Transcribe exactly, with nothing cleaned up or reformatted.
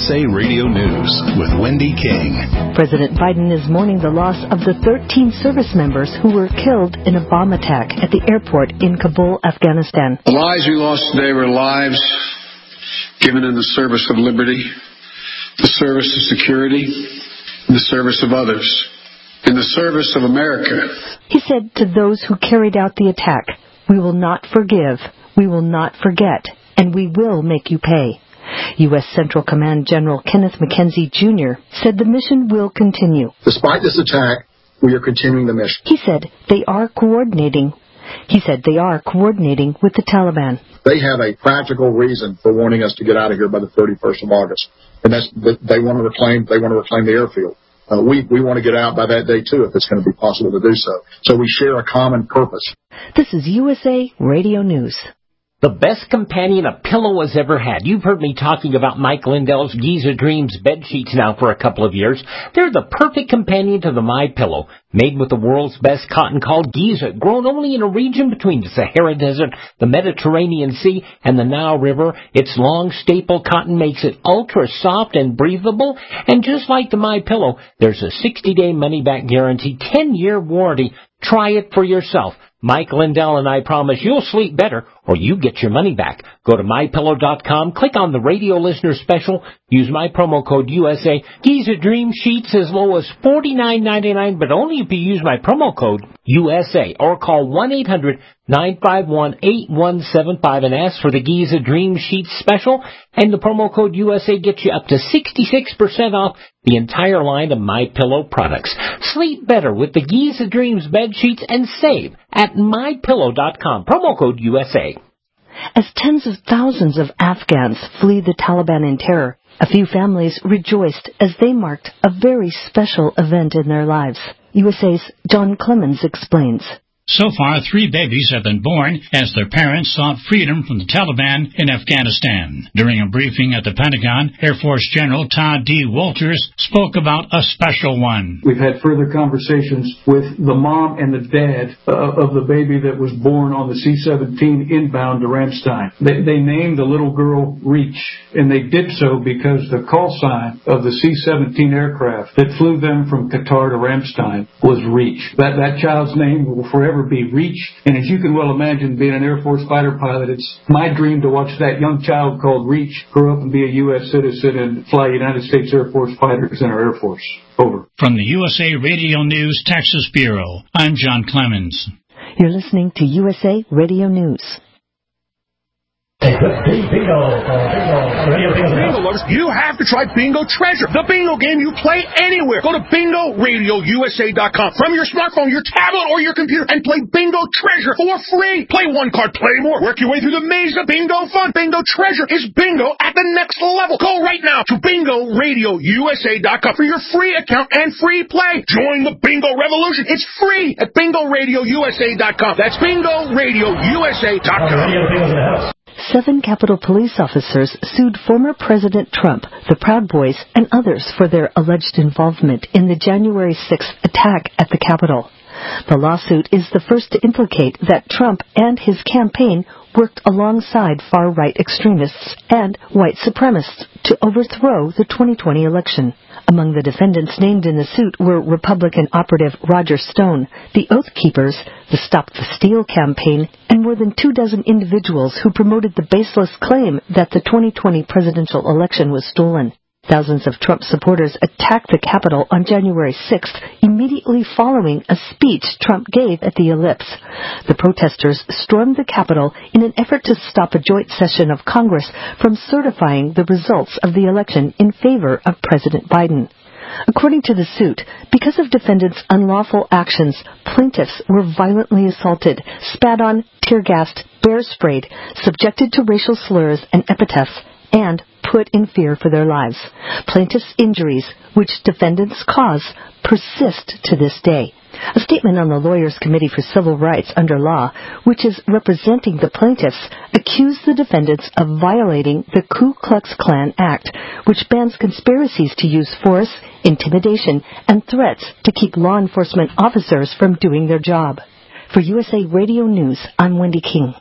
S A Radio News with Wendy King. President Biden is mourning the loss of the thirteen service members who were killed in a bomb attack at the airport in Kabul, Afghanistan. The lives we lost today were lives given in the service of liberty, the service of security, in the service of others, in the service of America. He said to those who carried out the attack, "We will not forgive, we will not forget, and we will make you pay." U S Central Command General Kenneth McKenzie, Junior said the mission will continue. Despite this attack, we are continuing the mission. He said they are coordinating. He said they are coordinating with the Taliban. They have a practical reason for wanting us to get out of here by the thirty-first of August, and that's that they want to reclaim. They want to reclaim the airfield. Uh, we we want to get out by that day too, if it's going to be possible to do so. So we share a common purpose. This is U S A Radio News. The best companion a pillow has ever had. You've heard me talking about Mike Lindell's Giza Dreams bed sheets now for a couple of years. They're the perfect companion to the MyPillow. Made with the world's best cotton called Giza, grown only in a region between the Sahara Desert, the Mediterranean Sea, and the Nile River. Its long staple cotton makes it ultra soft and breathable. And just like the MyPillow, there's a sixty-day money-back guarantee, ten-year warranty. Try it for yourself. Mike Lindell and I promise you'll sleep better or you get your money back. Go to my pillow dot com, click on the radio listener special, use my promo code U S A. Giza Dream Sheets as low as forty-nine ninety-nine, but only if you use my promo code U S A or call one eight hundred nine five one eight one seven five and ask for the Giza Dream Sheets special, and the promo code U S A gets you up to sixty-six percent off the entire line of MyPillow products. Sleep better with the Giza Dreams bed sheets and save at my pillow dot com. Promo code U S A. As tens of thousands of Afghans flee the Taliban in terror, a few families rejoiced as they marked a very special event in their lives. U S A's John Clemens explains. So far, three babies have been born as their parents sought freedom from the Taliban in Afghanistan. During a briefing at the Pentagon, Air Force General Todd D. Walters spoke about a special one. We've had further conversations with the mom and the dad uh, of the baby that was born on the C seventeen inbound to Ramstein. They, they named the little girl Reach, and they did so because the call sign of the C seventeen aircraft that flew them from Qatar to Ramstein was Reach. That, that child's name will forever be Reach, and as you can well imagine, being an Air Force fighter pilot, it's my dream to watch that young child called Reach grow up and be a U S citizen and fly United States Air Force fighters in our Air Force. Over. From the U S A Radio News Texas Bureau, I'm John Clemens. You're listening to U S A Radio News. Bingo, bingo, bingo lovers, you have to try Bingo Treasure, the bingo game you play anywhere. Go to bingo radio U S A dot com from your smartphone, your tablet, or your computer and play Bingo Treasure for free. Play one card, play more. Work your way through the maze of bingo fun. Bingo Treasure is bingo at the next level. Go right now to bingo radio U S A dot com for your free account and free play. Join the bingo revolution. It's free at bingo radio U S A dot com. That's bingo radio U S A dot com. Seven Capitol Police officers sued former President Trump, the Proud Boys, and others for their alleged involvement in the January sixth attack at the Capitol. The lawsuit is the first to implicate that Trump and his campaign worked alongside far-right extremists and white supremacists to overthrow the twenty twenty election. Among the defendants named in the suit were Republican operative Roger Stone, the Oath Keepers, the Stop the Steal campaign, and more than two dozen individuals who promoted the baseless claim that the twenty twenty presidential election was stolen. Thousands of Trump supporters attacked the Capitol on January sixth, immediately following a speech Trump gave at the Ellipse. The protesters stormed the Capitol in an effort to stop a joint session of Congress from certifying the results of the election in favor of President Biden. According to the suit, because of defendants' unlawful actions, plaintiffs were violently assaulted, spat on, tear-gassed, bear-sprayed, subjected to racial slurs and epithets, and put in fear for their lives. Plaintiffs' injuries, which defendants cause, persist to this day. A statement on the Lawyers Committee for Civil Rights under law, which is representing the plaintiffs, accused the defendants of violating the Ku Klux Klan Act, which bans conspiracies to use force, intimidation, and threats to keep law enforcement officers from doing their job. For U S A Radio News, I'm Wendy King.